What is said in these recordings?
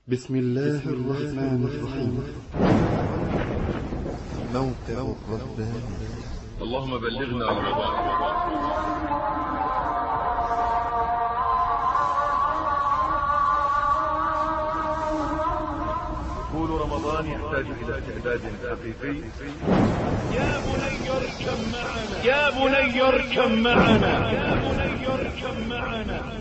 بسم الله الرحمن الرحيم. موقع الرباني. اللهم بلغنا رمضان. دخول رمضان يحتاج إلى استعداد حقيقي. يا بني اركب معنا، يا بني اركب معنا، يا بني اركب معنا.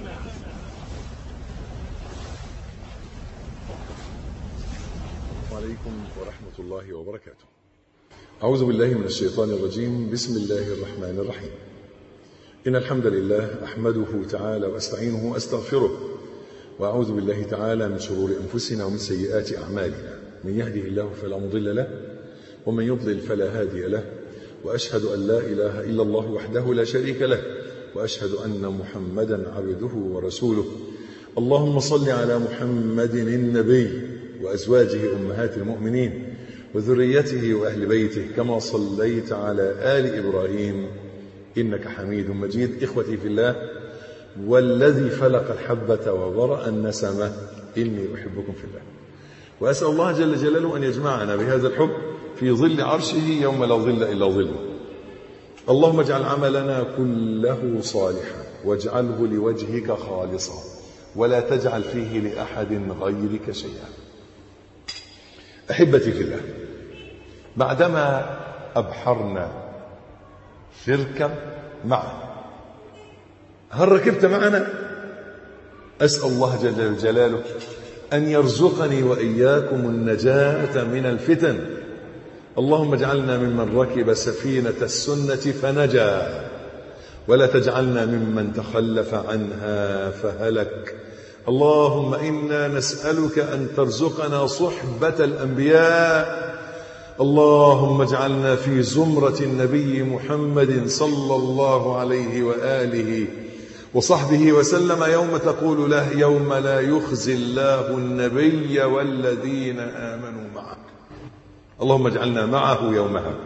عليكم ورحمة الله وبركاته. أعوذ بالله من الشيطان الرجيم. بسم الله الرحمن الرحيم. إن الحمد لله أحمده تعالى وأستعينه وأستغفره، وأعوذ بالله تعالى من شرور أنفسنا ومن سيئات أعمالنا. من يهده الله فلا مضل له، ومن يضلل فلا هادي له، وأشهد أن لا إله إلا الله وحده لا شريك له، وأشهد أن محمدا عبده ورسوله. اللهم صل على محمد النبي وأزواجه أمهات المؤمنين وذريته وأهل بيته كما صليت على آل إبراهيم إنك حميد مجيد. إخوتي في الله، والذي فلق الحبة وبرأ النسمة إني أحبكم في الله، وأسأل الله جل جلاله أن يجمعنا بهذا الحب في ظل عرشه يوم لا ظل إلا ظله. اللهم اجعل عملنا كله صالحا واجعله لوجهك خالصا، ولا تجعل فيه لأحد غيرك شيئا. أحبتي في الله، بعدما أبحرنا فاركب معنا، هل ركبت معنا؟ أسأل الله جل جلاله أن يرزقني وإياكم النجاة من الفتن. اللهم اجعلنا ممن ركب سفينة السنة فنجا، ولا تجعلنا ممن تخلف عنها فهلك. اللهم إنا نسألك أن ترزقنا صحبة الأنبياء. اللهم اجعلنا في زمرة النبي محمد صلى الله عليه وآله وصحبه وسلم يوم تقول له: يوم لا يخزي الله النبي والذين آمنوا معه. اللهم اجعلنا معه يومها.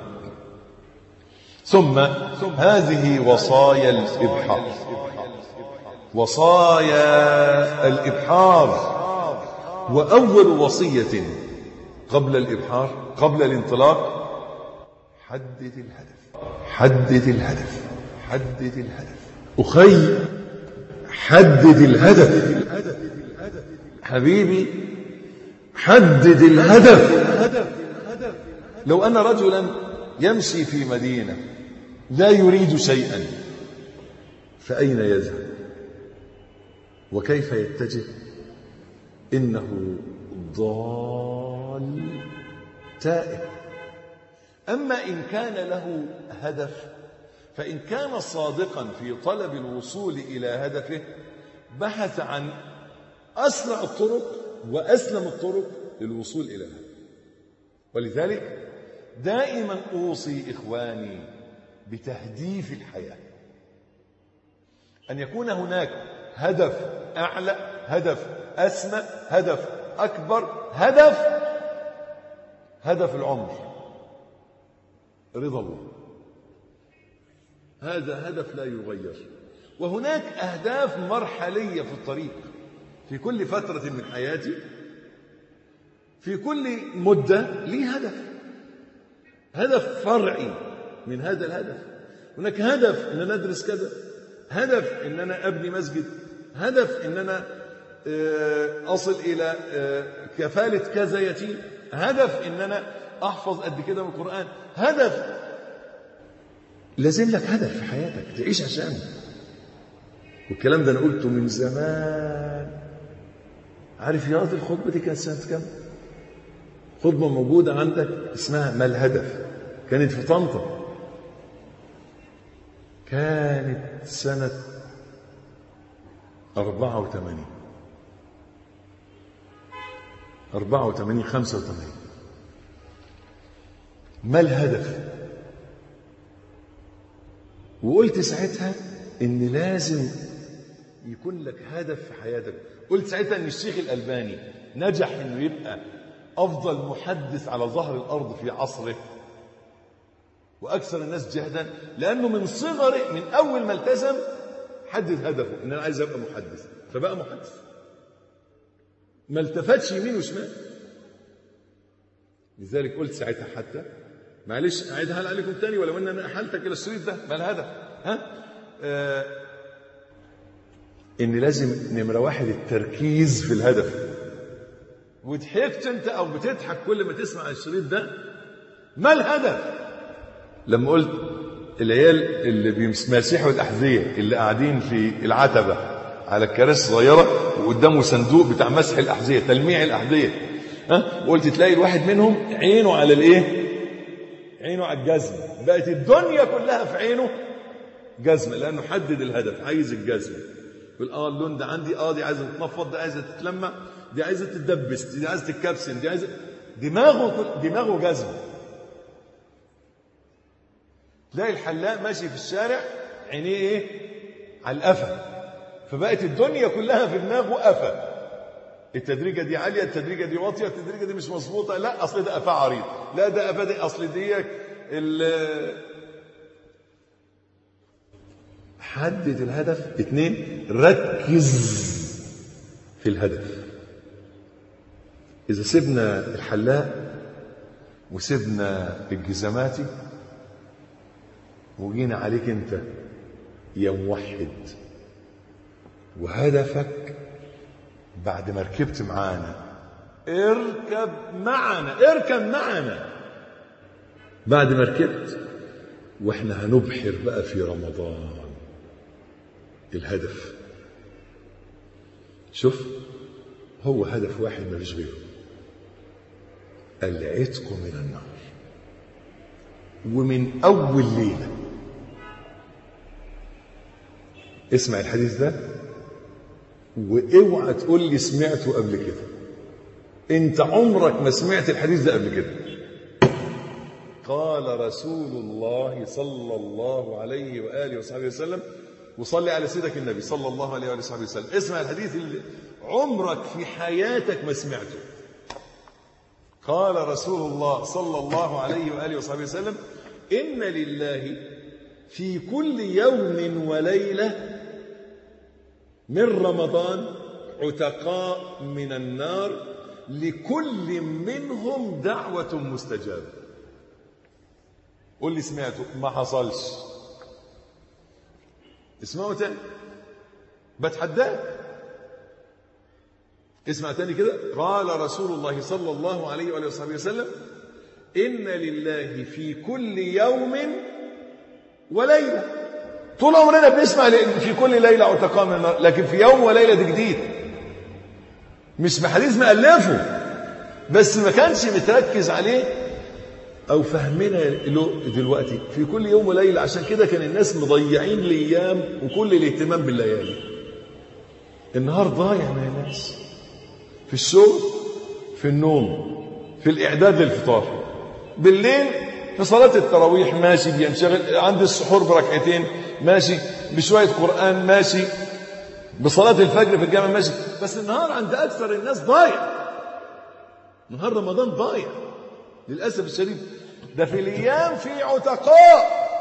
ثم هذه وصايا الإبحار، وصايا الإبحار. وأول وصية قبل الإبحار، قبل الانطلاق: حدد الهدف. حدد الهدف. حدد الهدف أخي، حدد الهدف. حبيبي، حدد الهدف. لو أن رجلا يمشي في مدينة لا يريد شيئا، فأين يذهب وكيف يتجه؟ إنه ضال تائه. أما إن كان له هدف، فإن كان صادقا في طلب الوصول إلى هدفه بحث عن أسرع الطرق وأسلم الطرق للوصول إلى الهدف. ولذلك دائما أوصي إخواني بتهديف الحياة، أن يكون هناك هدف أعلى، هدف أسمى، هدف أكبر، هدف العمر، رضا الله. هذا هدف لا يغير. وهناك أهداف مرحلية في الطريق، في كل فترة من حياتي، في كل مدة لي هدف فرعي من هذا الهدف. هناك هدف أن أنا أدرس كذا، هدف أن أنا أبني مسجد، هدف أن أنا أصل إلى كفالة كذا يتيم، هدف أن أنا أحفظ قد كده من القرآن. هدف، لازم لك هدف في حياتك تعيش عشانه. والكلام ده أنا قلته من زمان. عارف يا راجل الخطبة دي كانت سنة كام؟ خطبة موجودة عندك اسمها ما الهدف، كانت في طنطا، كانت سنة 84 85. ما الهدف؟ وقلت ساعتها إن لازم يكون لك هدف في حياتك. قلت ساعتها إن الشيخ الألباني نجح إنه يبقى أفضل محدث على ظهر الأرض في عصره وأكثر الناس جهدا، لأنه من صغره، من أول ما التزم حدد هدفه إن أنا عايز أبقى محدث، فبقى محدث. ما التفتش يمين وشمال. لذلك قلت ساعتها حتى معلش أعيدها عليكم تاني ولو أن أنا أحلتك إلى الشريط ده ما الهدف إن لازم نمرة واحد التركيز في الهدف. وضحكت أنت أو بتضحك كل ما تسمع الشريط ده. ما الهدف؟ لما قلت العيال اللي بيمسحوا الأحذية اللي قاعدين في العتبة على الكراسي الصغيرة وقدامه صندوق بتاع مسح الأحذية تلميع الأحذية وقلت تلاقي الواحد منهم عينه على الإيه؟ عينه على الجزم. بقت الدنيا كلها في عينه جزمة لأنه حدد الهدف عايز الجزمة. يقول اللون ده عندي دي عايزة تتنفض ده عايزة تتلمع دي عايزة تتدبس دي عايزة تتكبسن دي عايزة دماغه جزمة. تلاقي الحلاق ماشي في الشارع عينيه ايه؟ على القفا. فبقت الدنيا كلها في دماغه قفا. التدريجة دي عالية التدريجة دي واطية التدريجة دي مش مظبوطة لا أصل ده قفا عريض لا ده قفا دي أصل دي حدد الهدف. 2 ركز في الهدف. إذا سيبنا الحلاق وسيبنا الجزماتي وجينا عليك أنت يا موحد وهدفك بعد ما ركبت معانا اركب معنا بعد ما ركبت واحنا هنبحر بقى في رمضان الهدف. شوف هو هدف واحد ما فيش غيره العتق من النار. ومن أول ليلة اسمع الحديث ده واوعى تقول لي سمعته قبل كده. انت عمرك ما سمعت الحديث ده قبل كده. قال رسول الله صلى الله عليه وآله وصحبه وسلم وصلي على سيدك النبي صلى الله عليه وآله وصحبه وسلم. اسمع الحديث اللي عمرك في حياتك ما سمعته. قال رسول الله صلى الله عليه وآله وصحبه وسلم إن لله في كل يوم وليلة من رمضان عتقاء من النار لكل منهم دعوة مستجابة. قل لي سمعته ما حصلش. اسمعوا تاني بتحداك. اسمع تاني كده. قال رسول الله صلى الله عليه وآله وصحبه وسلم إن لله في كل يوم وليلة. طول عمرنا بنسمع في كل ليلة عتقاء من النار لكن في يوم وليلة دي جديد. مش حديث مألفه بس ما كانش متركز عليه أو فهمنا له دلوقتي في كل يوم وليلة. عشان كده كان الناس مضيعين الأيام وكل الاهتمام بالليالي. النهار ضايع من الناس في الشغل في النوم في الإعداد للفطار بالليل في صلاة التراويح ماشي بينشغل عند السحور بركعتين ماشي بشوية قرآن ماشي بصلاة الفجر في الجامع ماشي. بس النهار عند أكثر الناس ضايع. نهار رمضان ضايع للأسف الشديد. ده في الأيام في عتقاء.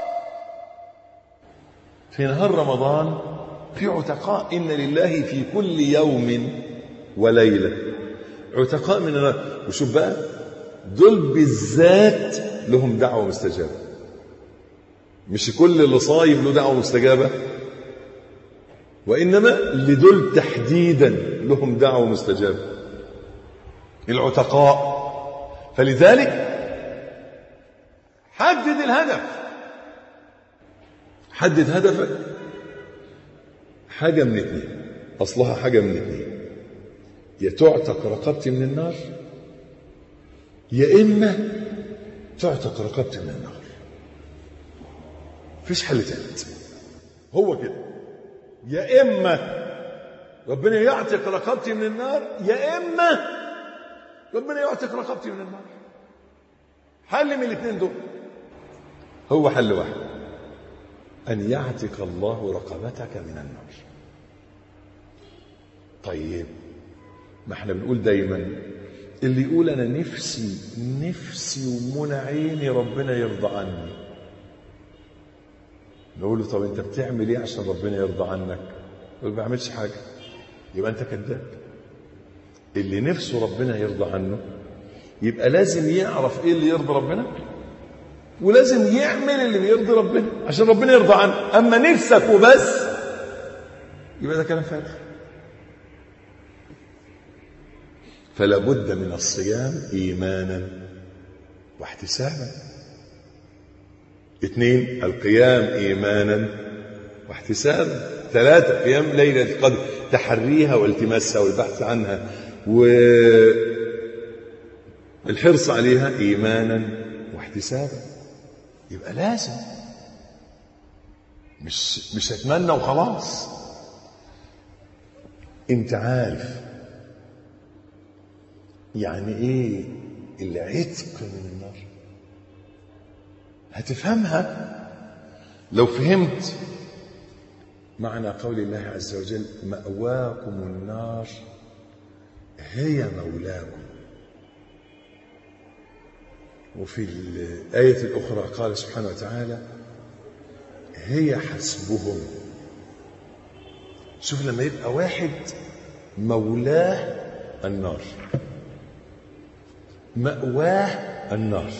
في نهار رمضان في عتقاء. إن لله في كل يوم وليلة عتقاء من النار. وشوف بقى دول بالذات لهم دعوة مستجابة. مش كل اللي صايم له دعوة مستجابة وإنما لدول تحديدا لهم دعوة مستجابة العتقاء. فلذلك حدد الهدف. حدد هدفك. حاجة من اتنين أصلها حاجة من اتنين يا تعتق رقبتي من النار يا إما تعتق رقبتي من النار. فيش حل تالت. هو كده يا إما ربنا يعتق رقبتي من النار يا إما ربنا يعتق رقبتي من النار. حل من الاثنين دول. هو حل واحد أن يعتق الله رقبتك من النار. طيب ما احنا بنقول دايما اللي يقول أنا نفسي ومنى عيني ربنا يرضى عني. نقول له طب أنت بتعمل إيه عشان ربنا يرضى عنك؟ يقول ما بعملش حاجة. يبقى أنت كذاب. اللي نفسه ربنا يرضى عنه يبقى لازم يعرف ايه اللي يرضي ربنا، ولازم يعمل اللي بيرضي ربنا عشان ربنا يرضى عنه. اما نفسك وبس يبقى ده كلام فارغ. فلا بد من الصيام ايمانا واحتسابا. 2 القيام ايمانا واحتسابا. 3 قيام ليلة القدر، تحريها والتماسها والبحث عنها والحرص عليها ايمانا واحتسابا. يبقى لازم، مش هتمنى وخلاص. انت عارف يعني ايه العتق من النار؟ هتفهمها لو فهمت معنى قول الله عز وجل مأواكم النار هي مولاكم. وفي الآية الأخرى قال سبحانه وتعالى هي حسبهم. شوف لما يبقى واحد مولاه النار، مأواه النار،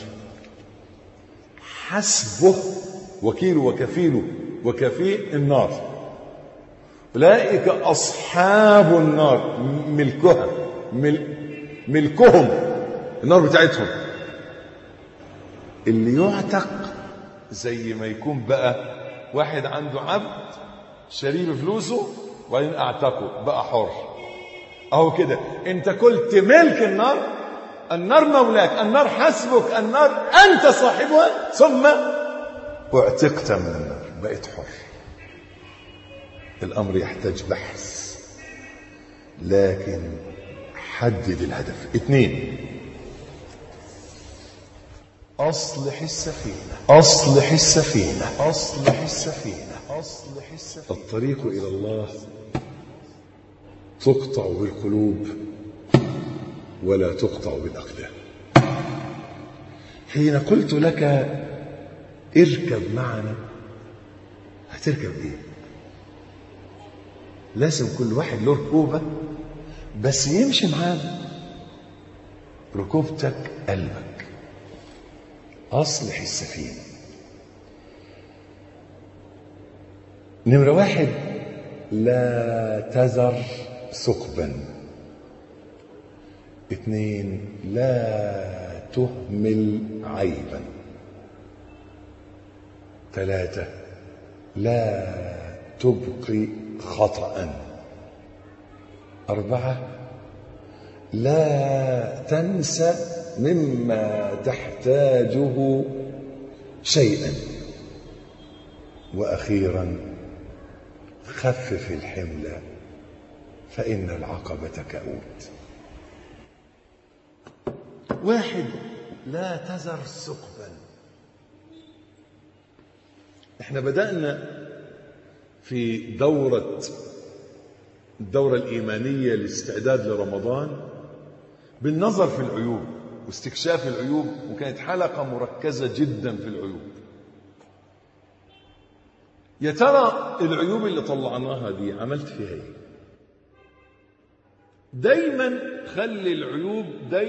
حسبه وكيله وكفيله وكفيه النار، أولئك أصحاب النار ملكهم النار بتاعتهم. اللي يعتق زي ما يكون بقى واحد عنده عبد شاريه بفلوسه وبعدين اعتقه بقى حر. اهو كده انت كنت ملك النار، النار مولاك، النار حسبك، النار انت صاحبها، ثم اعتقت من النار بقيت حر. الامر يحتاج بحث، لكن حدد الهدف. 2 أصلح السفينة. أصلح السفينة. أصلح السفينة. أصلح السفينة. الطريق إلى الله تقطع بالقلوب ولا تقطع بالأقدام. حين قلت لك اركب معنا، هتركب ايه؟ لازم كل واحد له ركوبة بس يمشي معانا. ركوبتك قلبك. أصلح السفينة. نمرة 1 لا تذر ثقبا. 2 لا تهمل عيبا. 3 لا تبقي خطأ. 4 لا تنسى مما تحتاجه شيئا. وأخيرا خفف الحمل فإن العقبة كؤود. 1 لا تذر ثقبا. احنا بدأنا في الدورة الإيمانية للاستعداد لرمضان بالنظر في العيوب واستكشاف العيوب، وكانت حلقة مركزة جدا في العيوب. يا ترى العيوب اللي طلعناها دي عملت فيها ايه؟ دايما خلي العيوب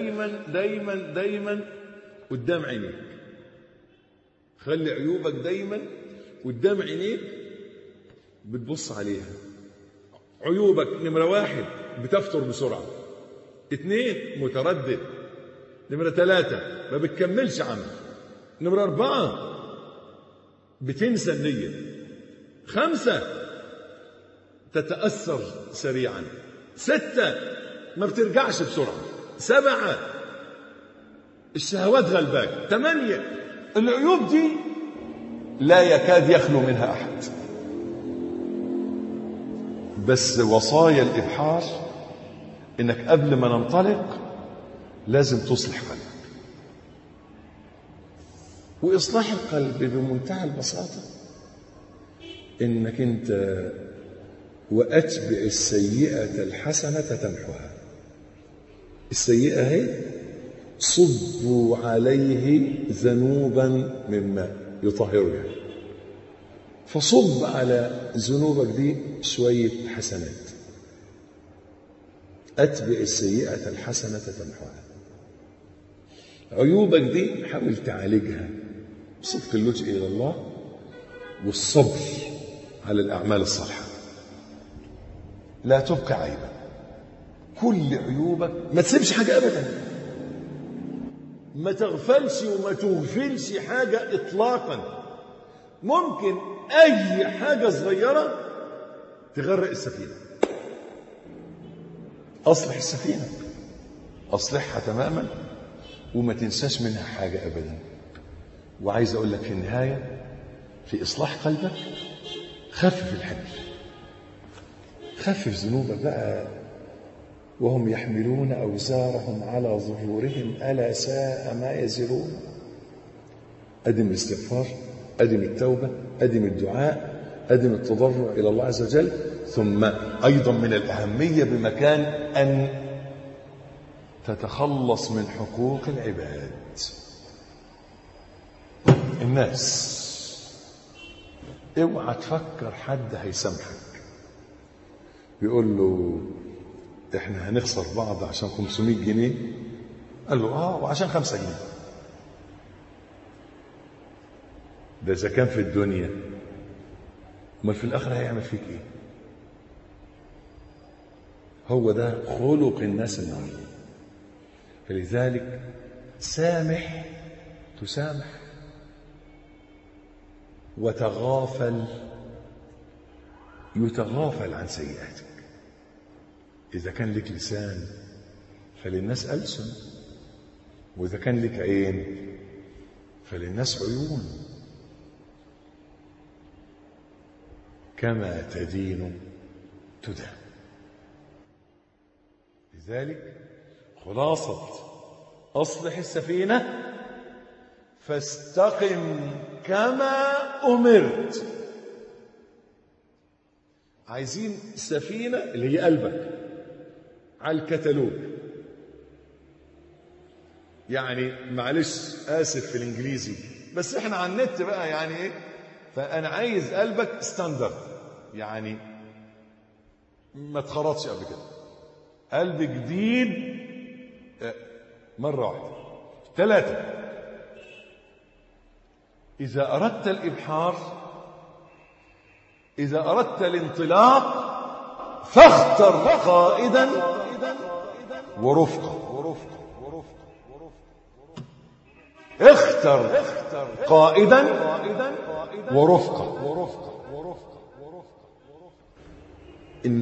دايما قدام عينيك. خلي عيوبك دايما قدام عينيك بتبص عليها. عيوبك نمرة 1 بتفتر بسرعة. 2 متردد. نمرة 3 ما بتكملش عمل. نمرة 4 بتنسى النية. 5 تتأثر سريعا. 6 ما بترجعش بسرعة. 7 الشهوات غلباك. 8 العيوب دي لا يكاد يخلو منها أحد. بس وصايا الإبحار إنك قبل ما ننطلق لازم تصلح قلبك. وإصلاح القلب بمنتهى البساطة إنك أنت وأتبع السيئة الحسنة تمحها. السيئة هي صبوا عليه ذنوبا من ماء يطهرها. فصب على ذنوبك دي شوية حسنات. أتبع السيئة الحسنة تمحوها. عيوبك دي حاول تعالجها بصدق اللجوء إلى الله والصبر على الأعمال الصالحة. لا تبقى عيبا، كل عيوبك ما تسيبش حاجة أبدا، ما تغفلش وما تغفلش حاجة إطلاقا. ممكن أي حاجة صغيرة تغرق السفينة. أصلح السفينة، أصلحها تماما وما تنساش منها حاجة أبدا. وعايز أقول لك في النهاية في إصلاح قلبك خفف الحمل، خفف ذنوبك بقى. وهم يحملون أوزارهم على ظهورهم ألا ساء ما يزرون. أدم الاستغفار، أدم التوبة، أدم الدعاء، أدم التضرع إلى الله عز وجل. ثم أيضا من الأهمية بمكان أن تتخلص من حقوق العباد. الناس اوعى تفكر حد هيسامحك يقول له احنا هنخسر بعض عشان 500 جنيه، قال له وعشان 5 جنيه. ده اذا كان في الدنيا، امال في الاخره هيعمل فيك ايه؟ هو ده خلق الناس النهارده. فلذلك سامح تسامح، وتغافل يتغافل عن سيئاتك. إذا كان لك لسان فللناس ألسن، وإذا كان لك عين فللناس عيون. كما تدين تدان. لذلك خلاصة أصلح السفينة فاستقم كما أمرت. عايزين سفينة اللي هي قلبك على الكتالوج. يعني معلش آسف في الإنجليزي، بس إحنا على النت بقى يعني إيه. فأنا عايز قلبك ستاندرد، يعني ما تخرطش قبل كده. قلب جديد مرة واحدة. 3، إذا أردت الإبحار، إذا أردت الانطلاق فاختر قائدا ورفقا. اختر قائدا ورفقا. إن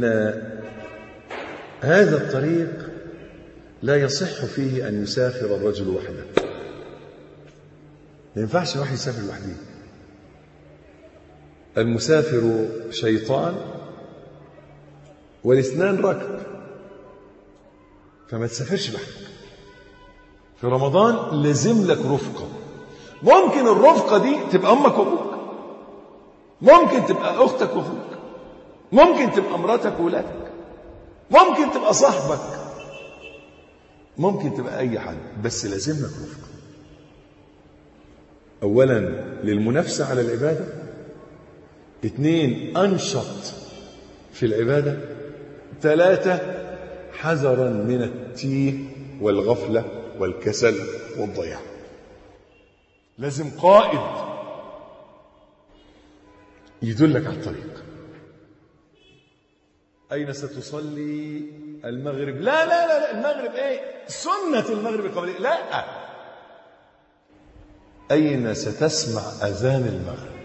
هذا الطريق لا يصح فيه أن يسافر الرجل وحده. ما ينفعش واحد يسافر لوحده. المسافر شيطان والاثنان ركب. فما تسافرش لوحدك. في رمضان لازم لك رفقة. ممكن الرفقة دي تبقى أمك وأبوك، ممكن تبقى أختك وأخوك، ممكن تبقى مراتك وولادك، ممكن تبقى صاحبك، ممكن تبقى أي حد، بس لازم لك رفقة. أولا للمنافسة على العبادة، 2 أنشط في العبادة، 3 حذرا من التيه والغفلة والكسل والضياع. لازم قائد يدلك على الطريق. أين ستصلي المغرب؟ لا لا لا, لا. المغرب إيه؟ سنة المغرب القبلية. لا. أين ستسمع أذان المغرب؟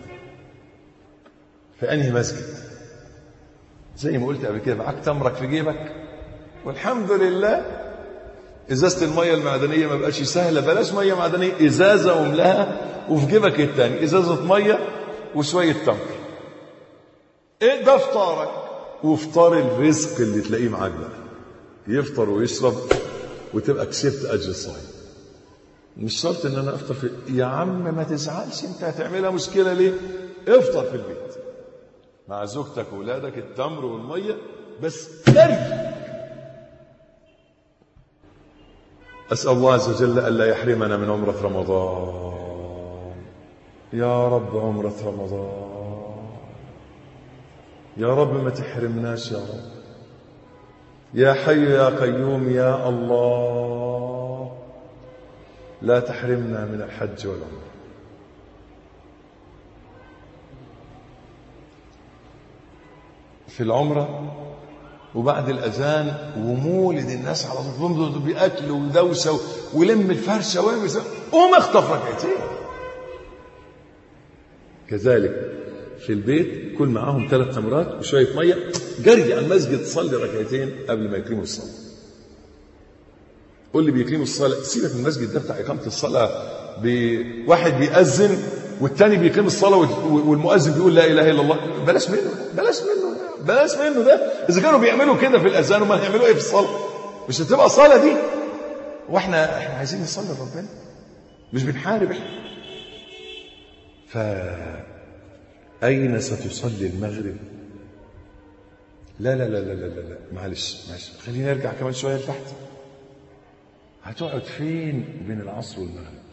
في أنهي مسجد؟ زي ما قلت قبل كده، معاك تمرك في جيبك والحمد لله. إزازة المية المعدنية ما بقاش سهلة، بلاش مية معدنية، إزازة وملاها وفي جيبك التاني إزازة مية وشوية تمر. إيه ده؟ فطارك وفطار الرزق اللي تلاقيه معاك بقى. يفطر ويشرب وتبقى كسبت أجر الصايم. مش شرط إن أنا أفطر يا عم ما تزعلش، أنت هتعملها مشكلة ليه؟ افطر في البيت مع زوجتك وولادك، التمر والمية بس ترجع. أسأل الله عز وجل ألا يحرمنا من عمرة رمضان. يا رب عمرة رمضان، يا رب ما تحرمناش يا رب. يا حي يا قيوم يا الله لا تحرمنا من الحج والعمرة. في العمرة وبعد الأذان ومولد الناس على طول بأكل ودوسة ولم الفرشة قوم اخطف ركعتين. كذلك في البيت كل معاهم 3 تمرات وشوية مية، جري على المسجد تصلي ركعتين قبل ما يقيموا الصلاة. قول لي بيقيموا الصلاة، سيبك من المسجد ده بتاع إقامة الصلاة، بواحد بيأذن والتاني بيقيم الصلاة والمؤذن بيقول لا إله إلا الله. بلاش منه ده. إذا كانوا بيعملوا كده في الأذان وما هيعملوا إيه في الصلاة؟ مش هتبقى صلاة دي. وإحنا عايزين نصلي لربنا، مش بنحارب إحنا. أين ستصلي المغرب؟ لا معلش خلينا نرجع كمان شوية لتحت. هتقعد فين بين العصر والمغرب؟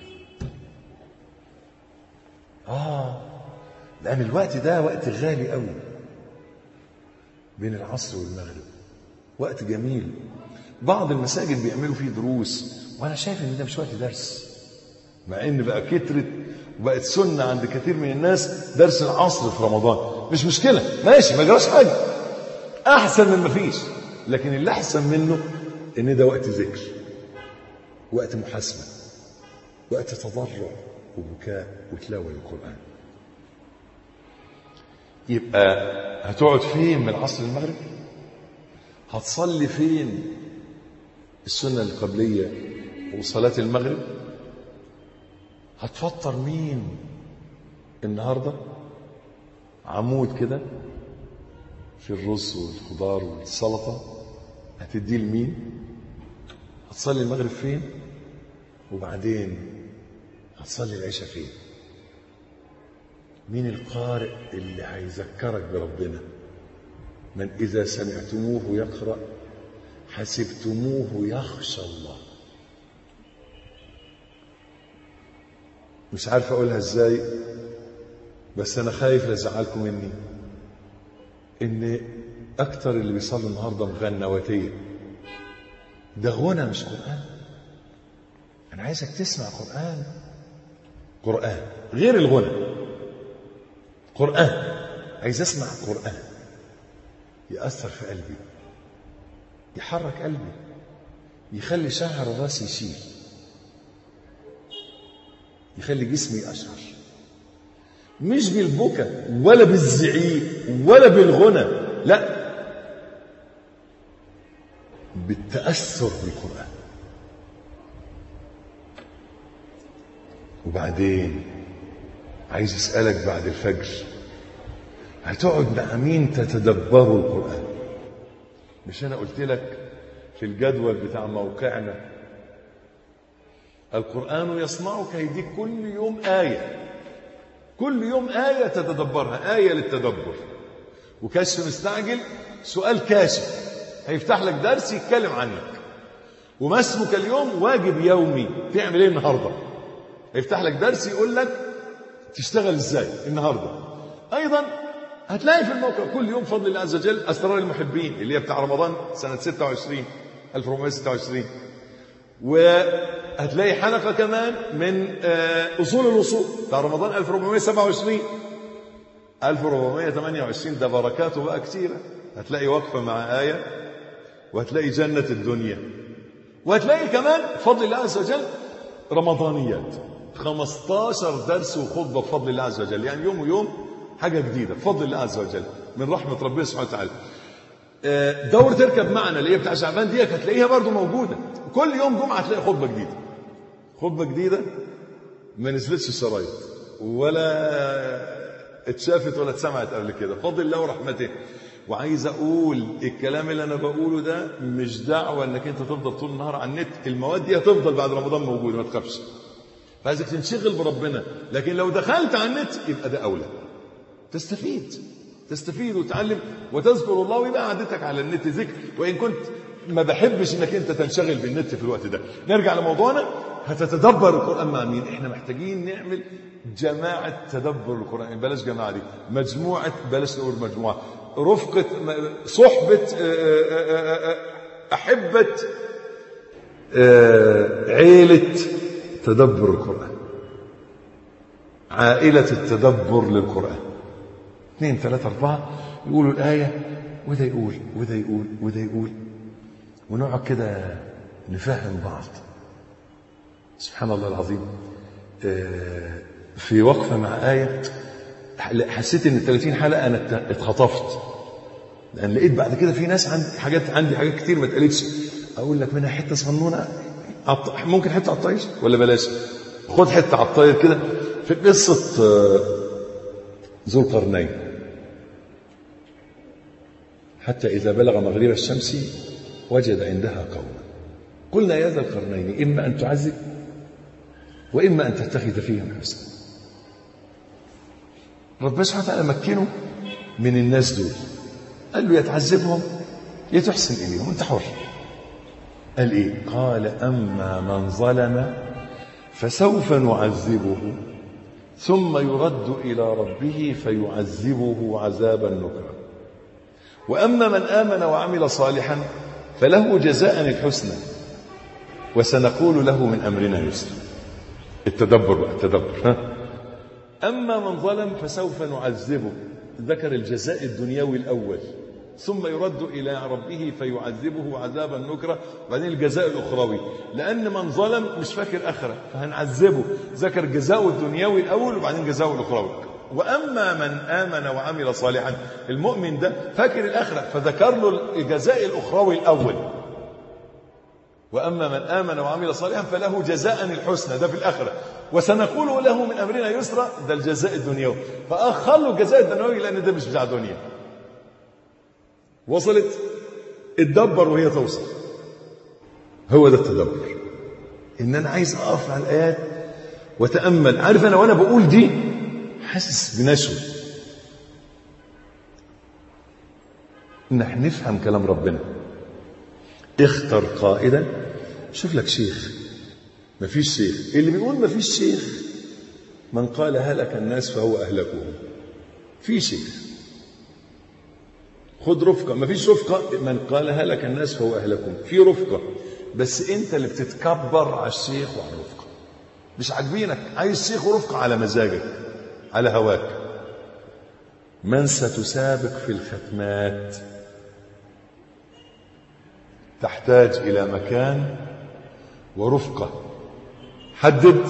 لأن الوقت ده وقت غالي قوي. بين العصر والمغرب وقت جميل. بعض المساجد بيعملوا فيه دروس، وأنا شايف إن ده مش وقت درس، مع إن بقى كترت وبقت سنة عند كثير من الناس درس العصر في رمضان. مش مشكلة، ماشي، ما جراش حاجة، أحسن من ما فيش. لكن اللي أحسن منه إن ده وقت ذكر، وقت محاسبة، وقت تضرع وبكاء وتلاوة للقرآن. يبقى هتقعد فين من العصر للمغرب؟ هتصلي فين السنة القبلية وصلاة المغرب؟ هتفطر مين النهاردة؟ عمود كده في الرز والخضار والسلطة هتديه لمين؟ هتصلي المغرب فين؟ وبعدين هتصلي العشاء فين؟ مين القارئ اللي هيذكرك بربنا؟ من إذا سمعتموه يقرأ حسبتموه يخشى الله. مش عارف أقولها إزاي، بس أنا خايف لازعلكم مني، إن أكتر اللي بيصلوا النهاردة مغنواتية. ده غنى مش قرآن. أنا عايزك تسمع قرآن غير الغنى. قرآن، عايز أسمع قرآن يأثر في قلبي، يحرك قلبي، يخلي شعر راسي يشيل، يخلي جسمي أشعر، مش بالبكا ولا بالزعيق ولا بالغنى، لا، بالتأثر بالقرآن. وبعدين عايز أسألك بعد الفجر هتقعد مع مين تتدبروا القرآن؟ مش أنا قلت لك في الجدول بتاع موقعنا القرآن يصنعك، هيديك كل يوم آية، كل يوم آية تتدبرها، آية للتدبر. وكشف مستعجل سؤال كاشف هيفتح لك درس يتكلم عنك. وما اسمك اليوم واجب يومي، تعمل ايه النهارده؟ هيفتح لك درس يقول لك تشتغل ازاي النهارده. ايضا هتلاقي في الموقع كل يوم فضل الله عز وجل اسرار المحبين اللي هي بتاع رمضان سنه 26 1426، وهتلاقي حلقه كمان من اصول الوصول بتاع رمضان 1427 1428. ده بركاته بقى كتيره. هتلاقي وقفه مع ايه، وهتلاقي جنه الدنيا، وهتلاقي كمان فضل الله عز وجل رمضانيات 15 درس وخطبه بفضل الله عز وجل، يعني يوم ويوم حاجه جديده بفضل الله عز وجل من رحمه ربنا سبحانه وتعالى. دور تركب معنا اللي هي بتاع شعبان ديت هتلاقيها برضو موجوده، كل يوم جمعه هتلاقي خطبه جديده، خطبه جديده ما نزلتش الشرايط ولا اتشافت ولا اتسمعت قبل كده، فضل الله ورحمته. وعايز اقول الكلام اللي انا بقوله ده مش دعوه انك انت تفضل طول النهار على النت، المواد دي هتفضل بعد رمضان موجوده ما تخافش، فعايزك تنشغل بربنا. لكن لو دخلت على النت يبقى ده اولى، تستفيد وتعلم وتذكر الله، ويبقى قعدتك على النت ذكر. وان كنت ما بحبش انك انت تنشغل بالنت في الوقت ده. نرجع لموضوعنا، هتتدبر القرآن مع مين؟ احنا محتاجين نعمل جماعة تدبر القرآن، بلاش جماعة دي، مجموعة، بلاش نقول مجموعة، رفقة، صحبة أحبة عائلة تدبر القرآن، عائلة التدبر للقرآن. 2 3 4 يقولوا الآية وده يقول وده يقول وده يقول، ونقعد كده نفهم بعض. سبحان الله العظيم. في وقفة مع آية حسيت ان 30 حلقة انا اتخطفت، لان لقيت بعد كده في ناس عندي حاجات كتير ما اتقالتش. اقول لك منها حتة صغنونة، ممكن حتة على الطاير ولا بلاش؟ خد حتة على الطاير كده في قصة ذو القرنين. حتى إذا بلغ مغرب الشمس وجد عندها قوما قلنا يا ذا القرنين إما أن تعذب وإما أن تتخذ فيهم حسنا. ربنا سبحانه وتعالى مكنه من الناس دول، قال له يا تعذبهم يا تحسن إليهم، أنت حر. قال إيه؟ قال أما من ظلم فسوف نعذبه ثم يرد إلى ربه فيعذبه عذابا نكرا، وأما من آمن وعمل صالحا فله جزاء الحسنى وسنقول له من أمرنا يسرا. التدبر بقى، التدبر. أما من ظلم فسوف نعذبه، ذكر الجزاء الدنيوي الأول، ثم يرد إلى ربه فيعذبه عذابا نكرا، وبعدين الجزاء الأخروي، لأن من ظلم مش فاكر آخرة فهنعذبه، ذكر جزاء الدنيوي الأول وبعدين جزاء الأخروي. وأما من آمن وعمل صالحا، المؤمن ده فاكر الآخرة فذكر له الجزاء الأخروي الأول. وأما من آمن وعمل صالحا فله جزاء الحسنى، ده في الآخرة، وسنقول له من أمرنا يسرا، ده الجزاء الدنيوي. فأخر له الجزاء الدنيوي لأن ده مش بتاع دنيا. وصلت؟ اتدبر وهي توصل. هو ده التدبر، إن أنا عايز أقف على الآيات وتأمل. عارف أنا وأنا بقول دي حاسس بنشوة، إن نفهم كلام ربنا. اختر قائدا. شوف لك شيخ، مفيش شيخ. اللي بيقول مفيش شيخ من قال هلك الناس فهو أهلكهم. في شيخ، خد رفقة. مفيش رفقة من قال هلك الناس فهو أهلكهم. في رفقة، بس انت اللي بتتكبر على الشيخ وعلى الرفقة. مش عاجبينك، عايز شيخ ورفقة على مزاجك على هواك. من ستسابق في الختمات تحتاج إلى مكان ورفقة. حدد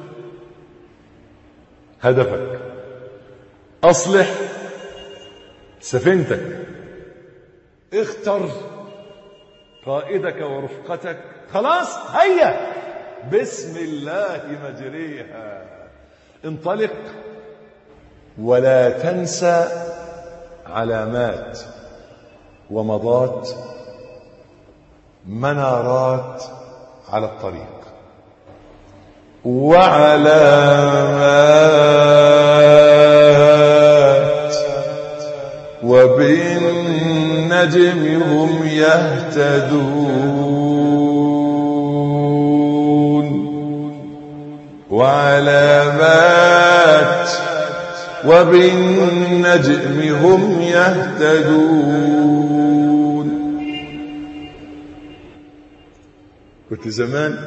هدفك، أصلح سفينتك، اختر قائدك ورفقتك. خلاص هيا، بسم الله مجريها، انطلق. ولا تنسى علامات ومضات منارات على الطريق. وعلامات وبالنجم هم يهتدون. وعلامات وبالنجم هم يهتدون. كنت زمان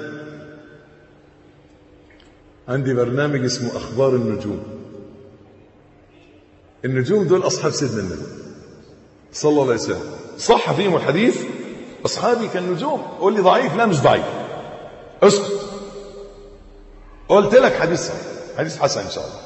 عندي برنامج اسمه أخبار النجوم. النجوم دول أصحاب سيدنا النبي صلى الله عليه وسلم، صح فيهم الحديث أصحابي كالنجوم. قول لي ضعيف، لا مش ضعيف، اسكت. قلت لك حديث حسن إن شاء الله.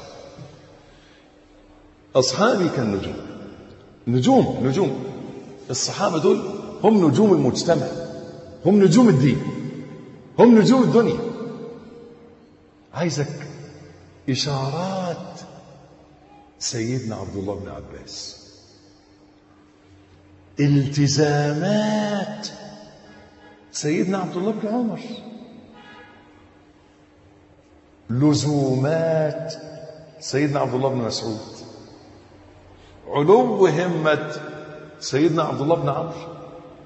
أصحابي كالنجوم، نجوم. الصحابة دول هم نجوم المجتمع، هم نجوم الدين، هم نجوم الدنيا. عايزك إشارات سيدنا عبد الله بن عباس، التزامات سيدنا عبد الله بن عمر، لزومات سيدنا عبد الله بن مسعود، علو همة سيدنا عبد الله بن عمرو.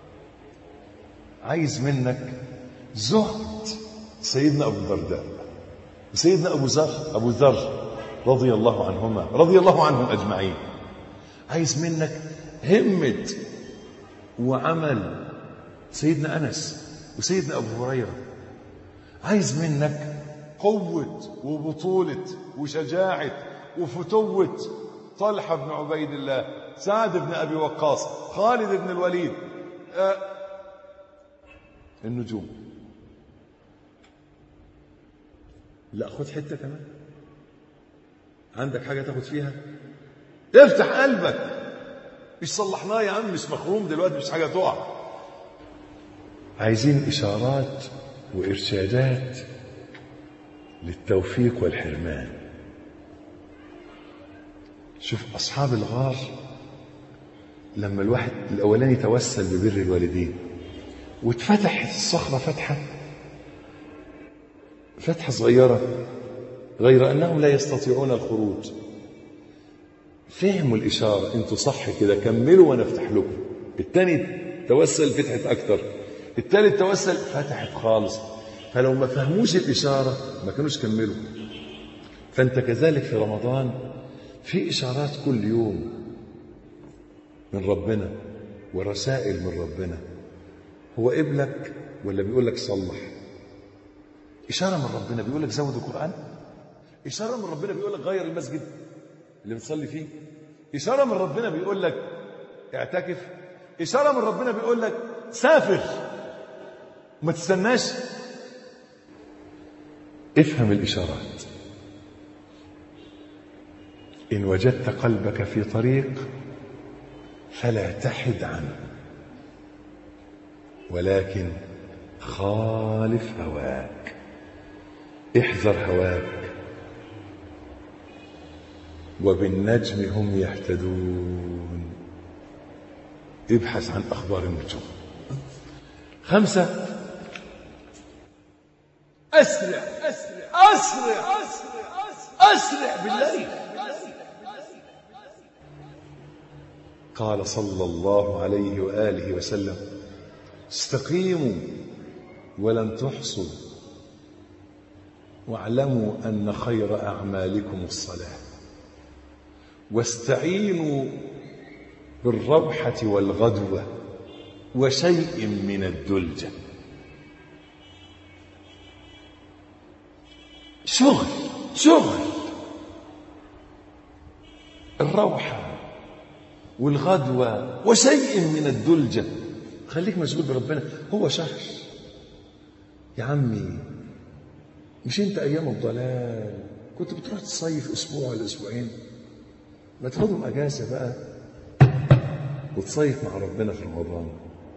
عايز منك زهد سيدنا أبو الدرداء وسيدنا أبو ذر رضي الله عنهما، رضي الله عنهم أجمعين. عايز منك همة وعمل سيدنا أنس وسيدنا أبو هريرة. عايز منك قوة وبطولة وشجاعة وفتوة طلحة بن عبيد الله، سعد بن أبي وقاص، خالد بن الوليد، النجوم. لا، خد حتة كمان. عندك حاجة تاخد فيها؟ افتح قلبك. مش صلحناه يا عم، مش مخروم دلوقتي، مش حاجة تقع. عايزين إشارات وإرشادات للتوفيق والحرمان. شوف أصحاب الغار لما الواحد الأولاني توسل ببر الوالدين واتفتح الصخرة فتحة صغيرة، غير أنهم لا يستطيعون الخروج. فهموا الإشارة، انتوا صح كده، كملوا وأنا افتح لكم. الثاني توسل فتحت أكتر، الثالث توسل فتحت خالص. فلو ما فهموش الإشارة ما كانوش كملوا. فأنت كذلك في رمضان في إشارات كل يوم من ربنا ورسائل من ربنا. هو قبلك ولا بيقول لك صلح؟ إشارة من ربنا بيقول لك زود القرآن، إشارة من ربنا بيقول لك غير المسجد اللي بتصلي فيه، إشارة من ربنا بيقول لك اعتكف، إشارة من ربنا بيقول لك سافر وما تستناش. افهم الإشارات. إن وجدت قلبك في طريق فلا تحد عنه، ولكن خالف هواك. احذر هواك. وبالنجم هم يهتدون. ابحث عن أخبار النجوم. 5. أسرع أسرع أسرع أسرع بالليل. قال صلى الله عليه وآله وسلم: استقيموا ولن تحصوا، واعلموا أن خير أعمالكم الصلاة، واستعينوا بالروحة والغدوة وشيء من الدلجة. شغل الروحة والغدوة وشيء من الدلجة. خليك مشغول بربنا. هو شهر يا عمي، مش انت ايام الضلال كنت بتروح تصيف اسبوع ولا اسبوعين؟ ما تاخدهم اجازه بقى وتصيف مع ربنا في رمضان.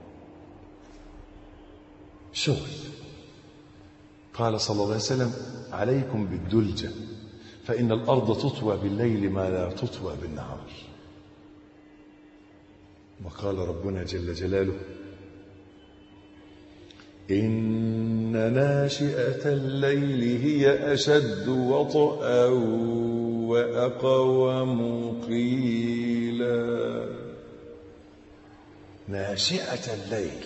شغل. قال صلى الله عليه وسلم: عليكم بالدلجة، فإن الأرض تطوى بالليل ما لا تطوى بالنهار. وقال ربنا جل جلاله: إن ناشئة الليل هي أشد وطئا وأقوم قيلا. ناشئة الليل.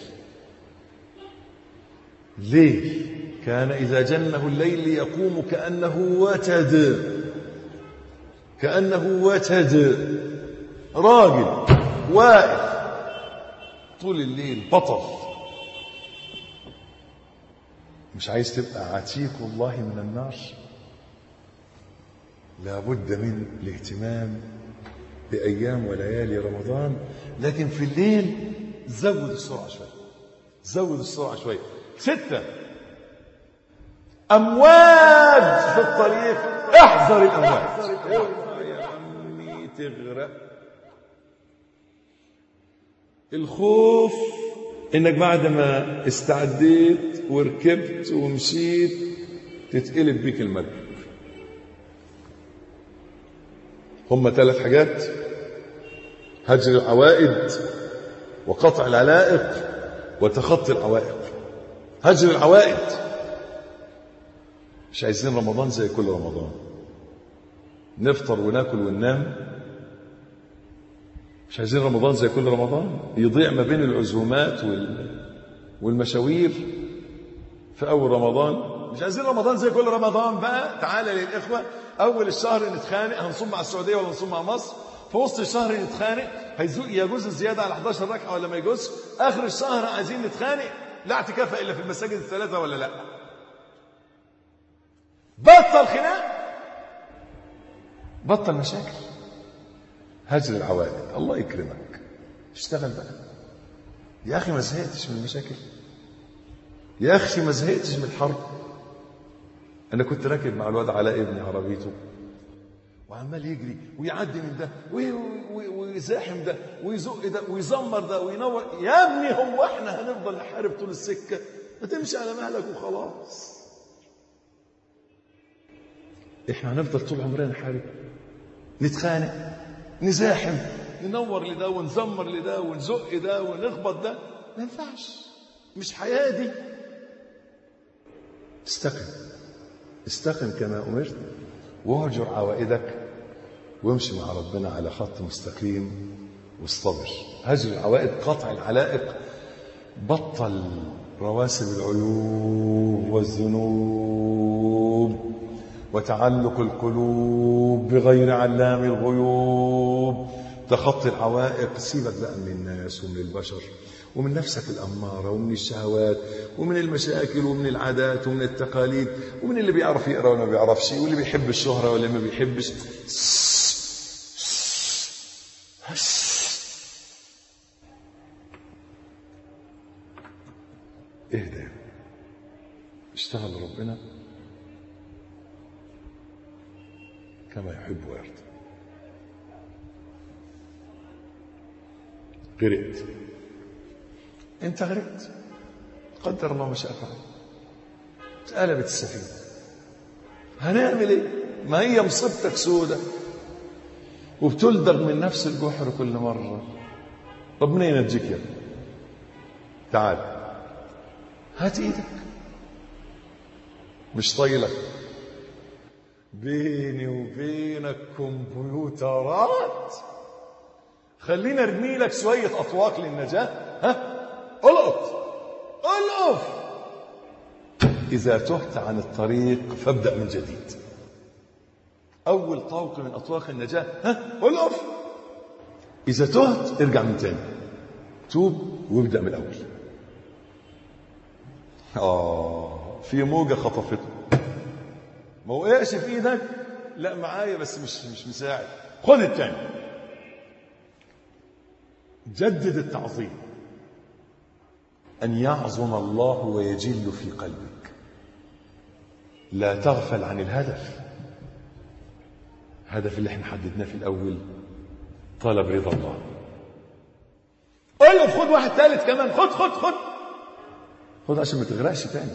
ليل كان إذا جنه الليل يقوم كأنه وتد راجل واقف طول الليل بطل. مش عايز تبقى عتيق الله من النار؟ لابد من الاهتمام بأيام وليالي رمضان. لكن في الليل زود السرعة شوية. 6. أمواج في الطريق. احذر الأمواج يا عمي تغرق. الخوف إنك بعد ما استعديت وركبت ومشيت تتقلب بيك المركب. هم 3 حاجات: هجر العوائد وقطع العلائق وتخطي العوائق. هجر العوائد. مش عايزين رمضان زي كل رمضان نفطر وناكل وننام. مش عايزين رمضان زي كل رمضان يضيع ما بين العزومات والمشاوير في أول رمضان. مش عايزين رمضان زي كل رمضان بقى تعالى للإخوة أول الشهر نتخانق هنصوم مع السعودية ولا نصوم مع مصر، في وسط الشهر نتخانق، يجوز الزيادة على 11 ركعة ولا ما يجوز؟ آخر الشهر عايزين نتخانق، لا اعتكاف إلا في المساجد الثلاثة ولا لا؟ بطل خناق، بطل مشاكل، هجر العوائد. الله يكرمك، اشتغل بقى يا أخي. ما زهقتش من المشاكل يا أخي؟ ما زهقتش من الحرب؟ أنا كنت راكب مع الواد علاء ابني عربيته وعمال يجري ويعدي من ده ويزاحم ده ويزق ده ويزمر ده وينور. يا ابني هو احنا هنفضل نحارب طول السكة؟ ما تمشي على مهلك وخلاص. احنا هنفضل طول عمرنا نحارب، نتخانق، نزاحم، ننور لده ونزمر لده ونزق ده ونخبط ده؟ ما ينفعش، مش حياة دي. استقم كما أمرت واهجر عوائدك وامشي مع ربنا على خط مستقيم واصطبر. هجر العوائد، قطع العلائق، بطل رواسب العيوب والذنوب وتعلق القلوب بغير علام الغيوب، تخطي العوائق. سيبك بقى من الناس ومن البشر ومن نفسك الأمارة ومن الشهوات ومن المشاكل ومن العادات ومن التقاليد ومن اللي بيعرف يقرأ ولا ما بيعرفش واللي بيحب الشهرة ولا ما بيحبش. اهدى، اشتغل ربنا كما يحب ويرضى. غرقت، انت غرقت، قدر الله ما شاء فعل، اتقلبت السفينة. هنعمل ايه؟ ما هي مصيبتك سودة وبتلدغ من نفس الجحر كل مرة. ربنا ينجيك يا ابني. تعال هات ايدك، مش طايلك بيني وبينك كمبيوترات. خلينا ارمي لك شوية أطواق للنجاة. ها، ألقف. إذا تهت عن الطريق فابدأ من جديد. أول طوق من أطواق النجاة، ها، ألقف. إذا تهت ارجع من تاني، توب وابدأ من الأول. في موجة خطفته، ما وقعش في إيدك، لا معايا بس مش مساعد، خد التاني. جدد التعظيم، أن يعظم الله ويجل في قلبك. لا تغفل عن الهدف اللي احنا حددناه في الأول، طلب رضا الله. قل خد واحد ثالث كمان، خد عشان ما تغرقش تاني.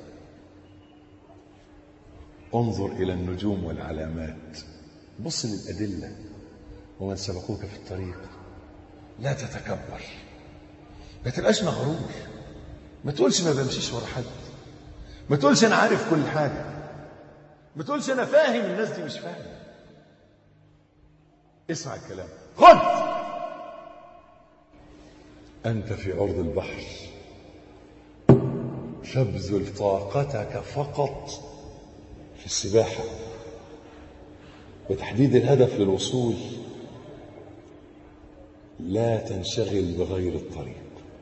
انظر إلى النجوم والعلامات، بص للأدلة ومن سبقوك في الطريق. لا تتكبر، ما تبقاش مغرور، ما تقولش ما بمشيش ورا حد، ما تقولش أنا عارف كل حاجة، ما تقولش أنا فاهم الناس دي مش فاهم. اسمع الكلام، خد. أنت في عرض البحر، فابذل طاقتك فقط في السباحة وتحديد الهدف للوصول. لا تنشغل بغير الطريق.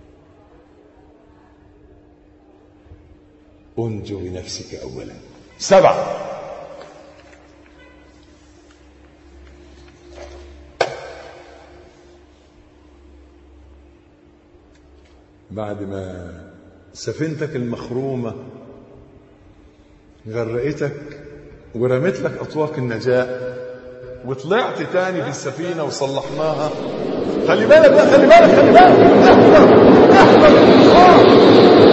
انجو بنفسك أولا. 7، بعد ما سفينتك المخرومة غرقتك ورمت لك أطواق النجاة وطلعت تاني بالسفينة وصلحناها، خلي بالك بقى، خلي بالك، احذر.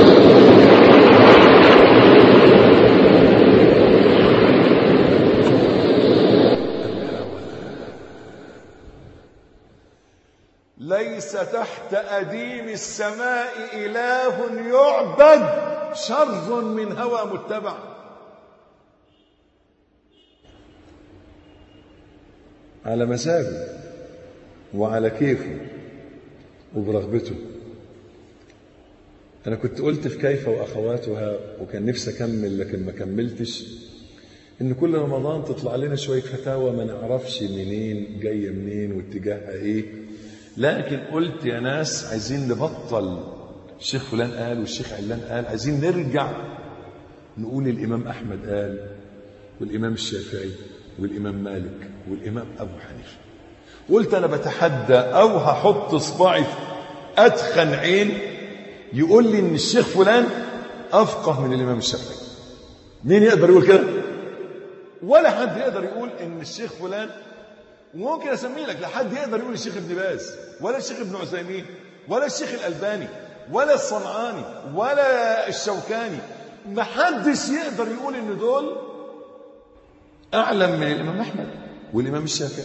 ليس تحت أديم السماء إله يعبد شر من هوى متبع. على مزاجه وعلى كيفه وبرغبته. أنا كنت قلت في كيف وأخواتها وكان نفسي أكمل لكن ما كملتش. إن كل رمضان تطلع لنا شوية فتاوى ما نعرفش منين جاية منين واتجاهها إيه. لكن قلت يا ناس عايزين نبطل الشيخ فلان قال والشيخ علان قال، عايزين نرجع نقول الإمام أحمد قال والإمام الشافعي والإمام مالك والإمام أبو حنيفة. قلت أنا بتحدى أو هحط صباعي في أدخن عين يقول لي إن الشيخ فلان أفقه من الإمام الشافعي. مين يقدر يقول كده؟ ولا حد يقدر يقول إن الشيخ فلان، وممكن أسمي لك لا حد يقدر يقول الشيخ ابن باز ولا الشيخ ابن عثيمين ولا الشيخ الألباني ولا الصنعاني ولا الشوكاني. ما حدش يقدر يقول إن دول أعلم من الإمام أحمد والإمام الشافعي.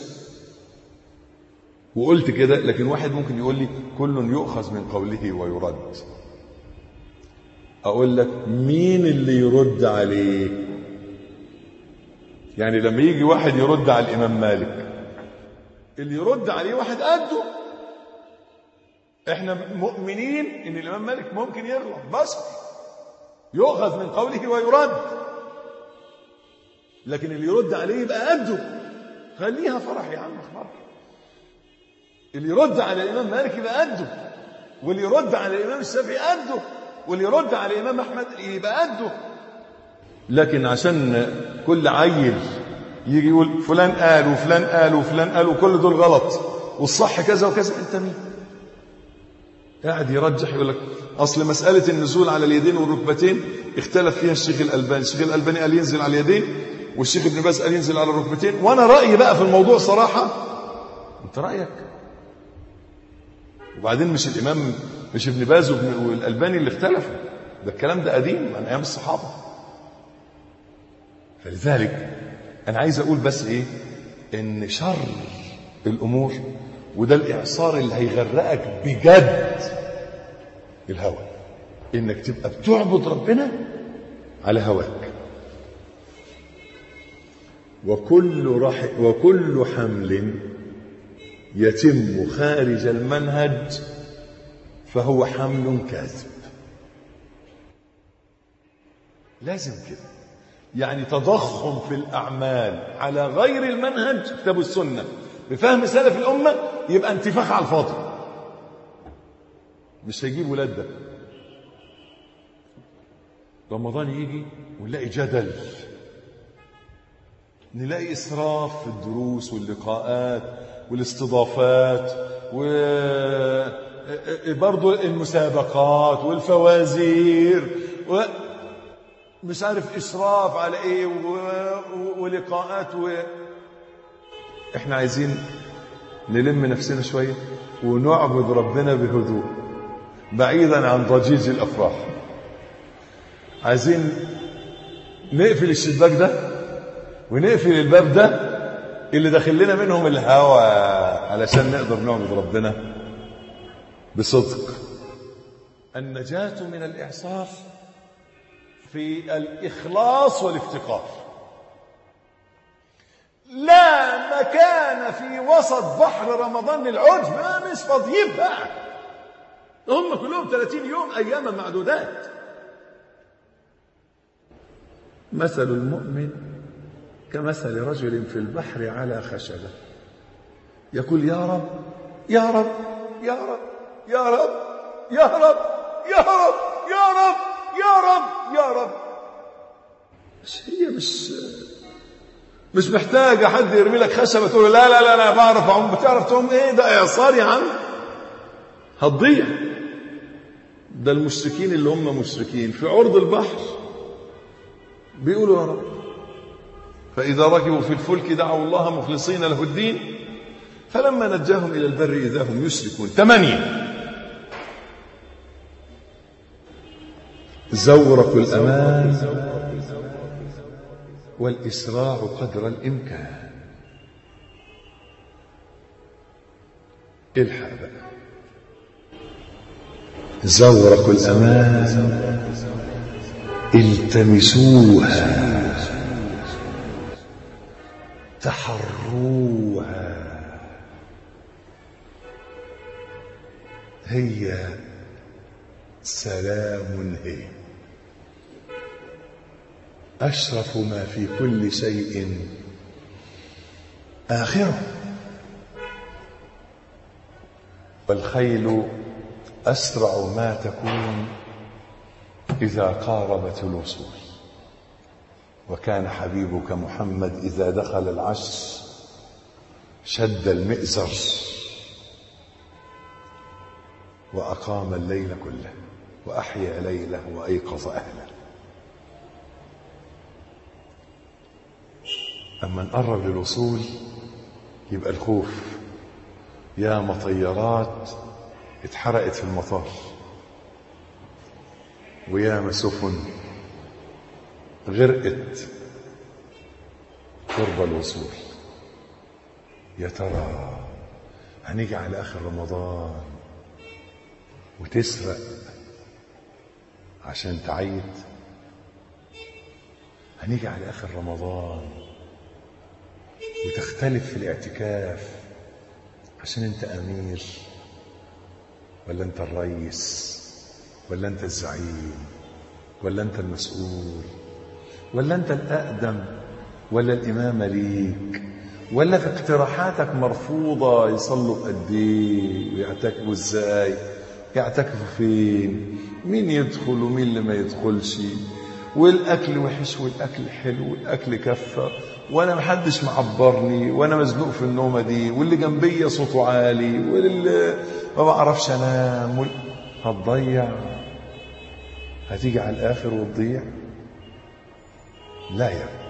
وقلت كده، لكن واحد ممكن يقول لي كل يؤخذ من قوله ويرد. أقول لك مين اللي يرد عليه؟ يعني لما يجي واحد يرد على الإمام مالك، اللي يرد عليه واحد قده. احنا مؤمنين ان الإمام مالك ممكن يغلط، بس يؤخذ من قوله ويرد، لكن اللي يرد عليه يبقى قده. خليها فرح يا عم، فرح. اللي يرد على الإمام مالك يبقى قده، واللي يرد على الإمام الشافعي قده، واللي يرد على الإمام أحمد يبقى قده. لكن عشان كل عيل يجي يقول فلان قال وفلان قال وفلان قال وكل دول غلط والصح كذا وكذا، انت مين؟ قاعد يرجح يقول لك اصل مسألة النزول على اليدين والركبتين اختلف فيها الشيخ الألباني. الشيخ الألباني قال ينزل على اليدين، والشيخ ابن باز قال ينزل على الركبتين. وانا رأيي بقى في الموضوع صراحة، انت رأيك. وبعدين مش ابن باز والألباني اللي اختلفوا، ده الكلام ده قديم عن ايام الصحابة. فلذلك انا عايز اقول بس ايه، ان شر الامور، وده الاعصار اللي هيغرقك بجد، الهوى. انك تبقى بتعبد ربنا على هواك. وكل حمل يتم خارج المنهج فهو حمل كاذب. لازم كده. يعني تضخم في الأعمال على غير المنهج كتاب السنة بفهم سلف الأمة يبقى انتفاخ على الفاضي، مش هيجيب ولاد. ده رمضان يجي ونلاقي جدل، نلاقي إسراف في الدروس واللقاءات والاستضافات، وبرضو المسابقات والفوازير مش عارف إسراف على إيه ولقاءات إحنا عايزين نلم نفسنا شوية ونعبد ربنا بهدوء بعيدا عن ضجيج الأفراح. عايزين نقفل الشباك ده ونقفل الباب ده اللي داخل لنا منهم الهوى علشان نقدر نعبد ربنا بصدق. النجاة من الإعصار في الإخلاص والافتقار. لا مكان في وسط بحر رمضان للعجب، ما مش فاضيين بقى، هم كلهم 30 يوم أياما معدودات. مثل المؤمن كمثل رجل في البحر على خشبة يقول يا رب يا رب يا رب يا رب يا رب يا رب يا رب يا رب يا رب. هي مش محتاجة حد يرمي لك خشبة تقول لا لا لا لا بعرف أعوم. بتعرف تعوم إيه؟ ده إعصار يا عم، هتضيع. ده المشركين اللي هم مشركين في عرض البحر بيقولوا يا رب، فإذا ركبوا في الفلك دعوا الله مخلصين له الدين فلما نجاهم إلى البر إذا هم يشركون. 8 زورق الأمان والإسراع قدر الإمكان. الحق بقى، زورق الأمان التمسوها تحروها، هي سلام هي. أشرف ما في كل شيء آخره، والخيل أسرع ما تكون إذا قاربت الوصول. وكان حبيبك محمد إذا دخل العشر شد المئزر وأقام الليل كله وأحيا ليله وأيقظ أهله. أما نقرب للوصول يبقى الخوف، يا مطيرات اتحرقت في المطار، ويا سفن غرقت قرب الوصول. يا ترى هنيجي على آخر رمضان وتسرق عشان تعيد؟ هنيجي على آخر رمضان وتختلف في الاعتكاف عشان انت أمير، ولا انت الرئيس، ولا انت الزعيم، ولا انت المسؤول، ولا انت الأقدم، ولا الإمامة ليك، ولا في اقتراحاتك مرفوضة يصلوا قد ايه ويعتكفوا ازاي، يعتكفوا فين، مين يدخل ومين اللي ما يدخلش، والأكل وحش والأكل حلو والأكل كفة، وانا محدش معبرني وانا مزنوق في النومة دي، واللي جنبي صوته عالي، واللي ما بعرفش انام هتضيع، هتيجي على الآخر وتضيع. لا يا رب،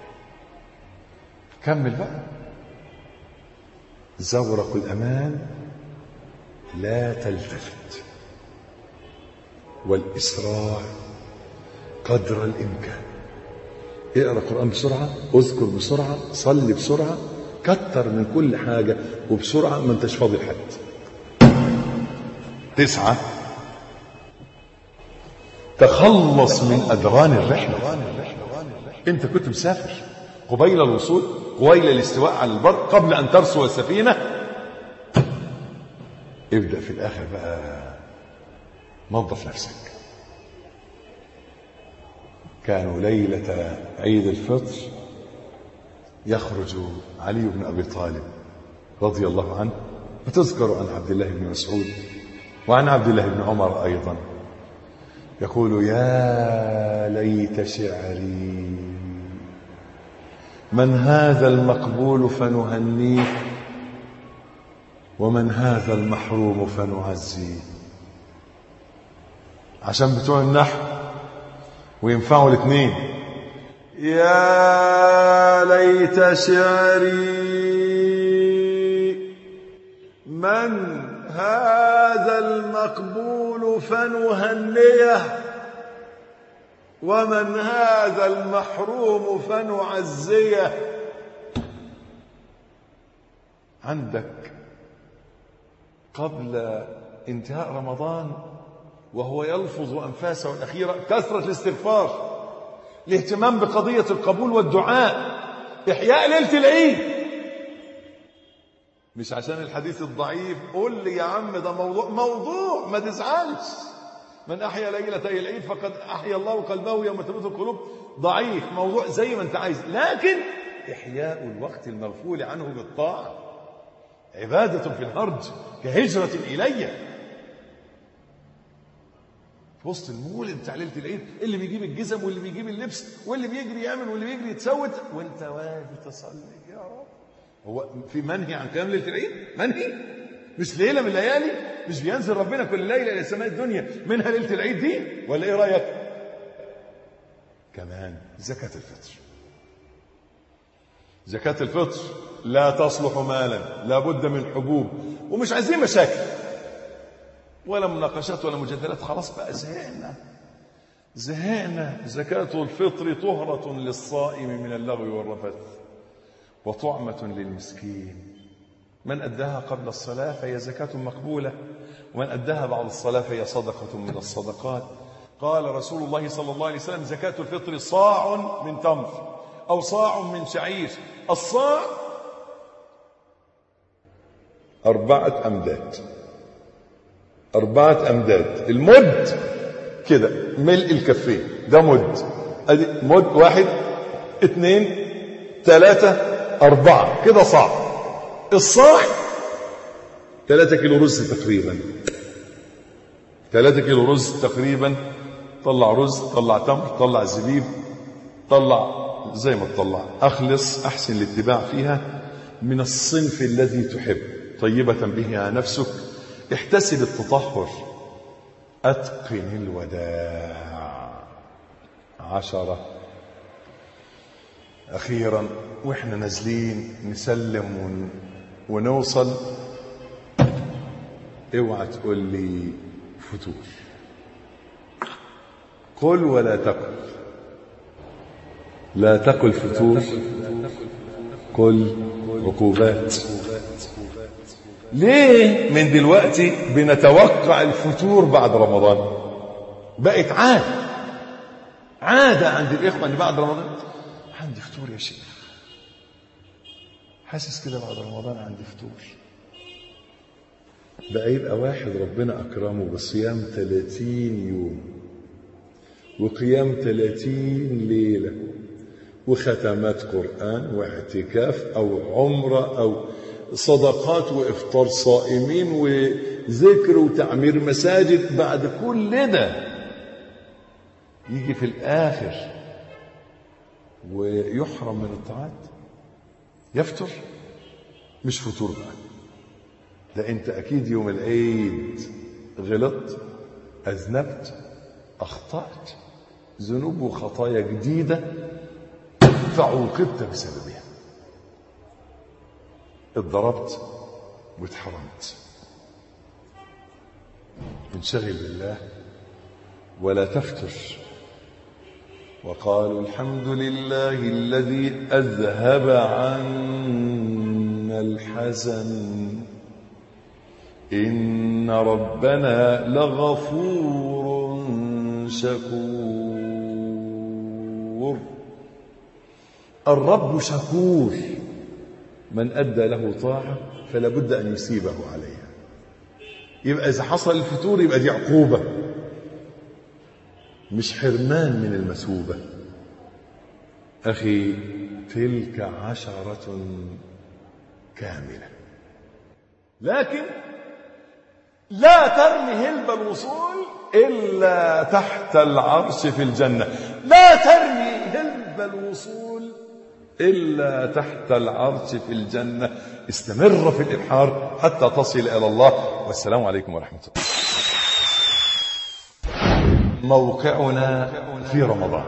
كمل بقى. زورق الأمان لا تلتفت، والإسراع قدر الإمكان. اقرأ القرآن بسرعة، اذكر بسرعة، صلي بسرعة، كتر من كل حاجة وبسرعة، ما انتش فاضي لحد. 9 تخلص من أدران الرحلة. انت كنت مسافر قبيل الوصول، قبيل الاستواء على البر، قبل أن ترسو السفينة، ابدأ في الآخر بقى نظف نفسك. كانوا ليلة عيد الفطر يخرج علي بن أبي طالب رضي الله عنه، وتذكر عن عبد الله بن مسعود وعن عبد الله بن عمر أيضا، يقول: يا ليت شعري، من هذا المقبول فنهنيه، ومن هذا المحروم فنعزيه. عشان بتوع النحو وينفعوا الاثنين. يا ليت شعري، من هذا المقبول فنهنيه، ومن هذا المحروم فنعزيه. عندك قبل انتهاء رمضان وهو يلفظ أنفاسه الأخيرة كثرة الاستغفار، الاهتمام بقضية القبول والدعاء، إحياء ليلة العيد. مش عشان الحديث الضعيف قول لي يا عم ده موضوع ما تزعلش، من أحيا ليلة العيد فقد أحيا الله قلبه يوم تموت القلوب. ضعيف، موضوع زي ما انت عايز، لكن إحياء الوقت المغفول عنه بالطاعة عبادة في الهرج كهجرة إلي. في وسط المولد بتاع ليلة العيد، اللي بيجيب الجزم واللي بيجيب اللبس واللي بيجري يعمل واللي بيجري يتسوت، وانت واقف تصلي. يا رب، هو في منهي عن قيام ليلة العيد؟ منهي؟ مش ليلة من الليالي؟ مش بينزل ربنا كل ليلة إلى سماء الدنيا منها ليلة العيد دي؟ ولا إيه رأيك؟ كمان زكاة الفطر. زكاة الفطر لا تصلح مالا، لا بد من حبوب، ومش عايزين مشاكل ولا مناقشات ولا مجادلات. خلاص بقى زهقنا. زكاة الفطر طهرة للصائم من اللغو والرفث وطعمة للمسكين. من أداها قبل الصلاة فهي زكاة مقبولة، ومن أداها بعد الصلاة فهي صدقة من الصدقات. قال رسول الله صلى الله عليه وسلم: زكاة الفطر صاع من تمر أو صاع من شعير. الصاع 4 أمداد، 4 أمداد. المد كده ملء الكفين، ده مد. ادي مد 1 2 3 4 كده صاع. الصاع 3 كيلو رز تقريبا، 3 كيلو رز تقريبا. طلع رز، طلع تمر، طلع زبيب، طلع زي ما تطلع. اخلص، احسن الاتباع فيها من الصنف الذي تحب، طيبة به نفسك، احتسب التطهر، اتقن الوداع. 10 اخيرا واحنا نازلين نسلم ونوصل، اوعى تقول لي فتور. قل ولا تقل، لا تقل فتور، قل عقوبات. ليه من دلوقتي بنتوقع الفتور بعد رمضان؟ بقت عادة عند الإخوة أن بعد رمضان عندي فتور يا شيخ، حاسس كده بعد رمضان عندي فتور. بقى يبقى واحد ربنا أكرمه بصيام 30 يوم وقيام 30 ليلة وختمات قرآن واعتكاف أو عمرة أو صدقات وإفطار صائمين وذكر وتعمير مساجد، بعد كل ده يجي في الآخر ويحرم من الطاعات، يفتر. مش فتور بقى، ده انت اكيد يوم العيد غلطت، اذنبت، اخطأت، ذنوب وخطايا جديدة فعوقبت بسببها، اتضربت واتحرمت. انشغل بالله ولا تفتر. وقالوا الحمد لله الذي أذهب عنا الحزن إن ربنا لغفور شكور. الرب شكور، من أدى له طاعة فلا بد أن يسيبه عليها. يبقى إذا حصل الفتور يبقى دي عقوبة مش حرمان من المثوبة. أخي تلك 10 كاملة، لكن لا ترمي هلب الوصول إلا تحت العرش في الجنة. لا ترمي هلب الوصول إلا تحت العرش في الجنة. استمر في الإبحار حتى تصل إلى الله. والسلام عليكم ورحمة الله. موقعنا في رمضان.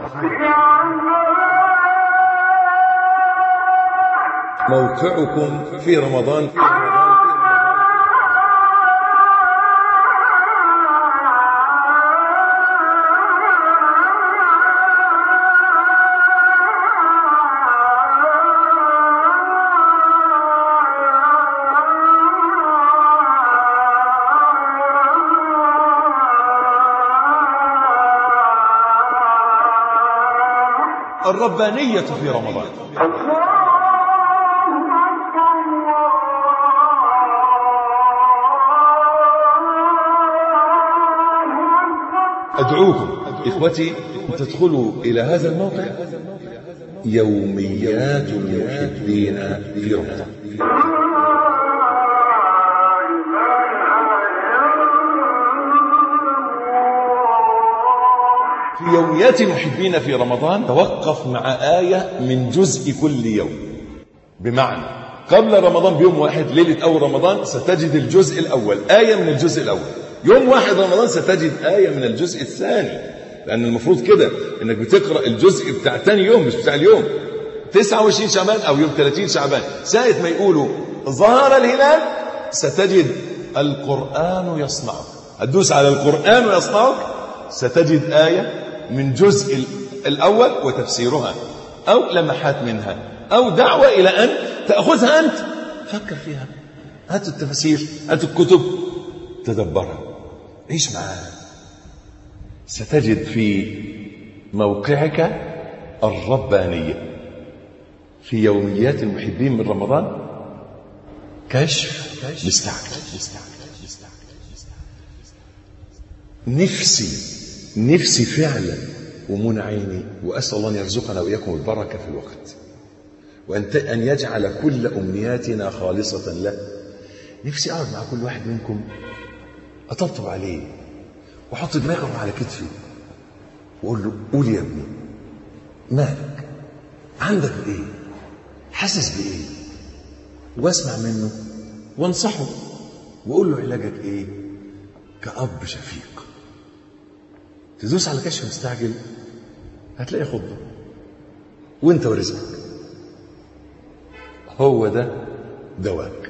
موقعكم في رمضان. الربانية في رمضان. أدعوكم إخوتي تدخلوا إلى هذا الموقع، يوميات المحبين في رمضان. في يوميات المحبين في رمضان توقف مع آية من جزء كل يوم. بمعنى قبل رمضان بيوم واحد، ليلة أول رمضان ستجد الجزء الأول، آية من الجزء الأول. يوم 1 رمضان ستجد آية من الجزء الثاني، لأن المفروض كده إنك بتقرأ الجزء بتاع تاني يوم مش بتاع اليوم. 29 شعبان أو يوم 30 شعبان ساعة ما يقولوا ظهر الهلال ستجد القرآن يصنعك. هتدوس على القرآن ويصنعك ستجد آية من جزء الأول وتفسيرها أو لمحات منها أو دعوة إلى أن تأخذها أنت، فكر فيها، هات التفسير، هات الكتب، تدبرها، عيش معها. ستجد في موقعك الربانية في يوميات المحبين من رمضان كشف مستعجل. نفسي فعلا ومنى عيني، وأسأل الله أن يرزقنا وإياكم البركة في الوقت، وأن يجعل كل أمنياتنا خالصة له. نفسي أقعد مع كل واحد منكم أطبطب عليه وأحط دماغه على كتفي وأقول له قول يا ابني مالك، عندك بإيه، حاسس بإيه، واسمع منه وانصحه وأقول له علاجك إيه كأب شفيق. تدوس على كشف مستعجل هتلاقي خضه وانت ورزقك. هو ده دواك.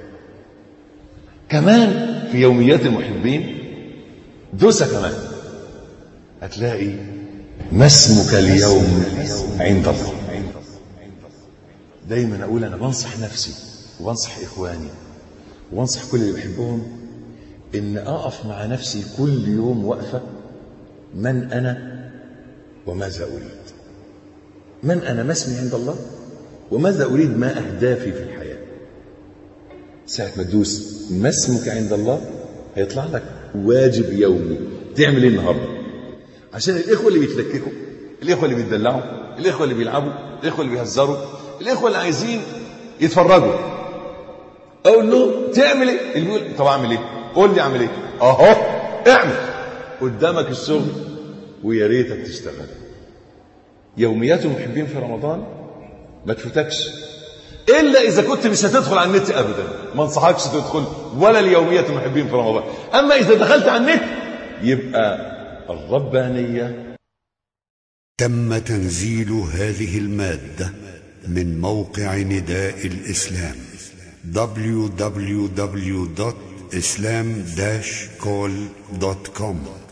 كمان في يوميات المحبين دوسة كمان هتلاقي ما اسمك اليوم عند الله. دايما اقول انا بنصح نفسي وبنصح اخواني وبنصح كل اللي بحبهم ان اقف مع نفسي كل يوم وقفه من انا وماذا اريد. من انا، ما اسمي عند الله، وماذا اريد، ما اهدافي في الحياه. ساعه ما تدوس ما اسمك عند الله هيطلع لك واجب يومي تعمل ايه النهارده، عشان الاخوه اللي بيتلككوا، الاخوه اللي بيتدلعوا، الاخوه اللي بيلعبوا، الاخوه اللي بيهزروا، الاخوه اللي عايزين يتفرجوا، اقول له تعمل ايه؟ اللي بيقول طب اعمل ايه؟ قول لي اعمل ايه؟ اهو اعمل قدامك الشغل ويا ريتك تشتغل. يوميات المحبين في رمضان ما تفوتكش الا اذا كنت مش هتدخل على النت ابدا، ما انصحكش تدخل ولا اليوميات المحبين في رمضان. اما اذا دخلت على النت يبقى الربانيه. تم تنزيل هذه المادة من موقع نداء الإسلام www.islam-call.com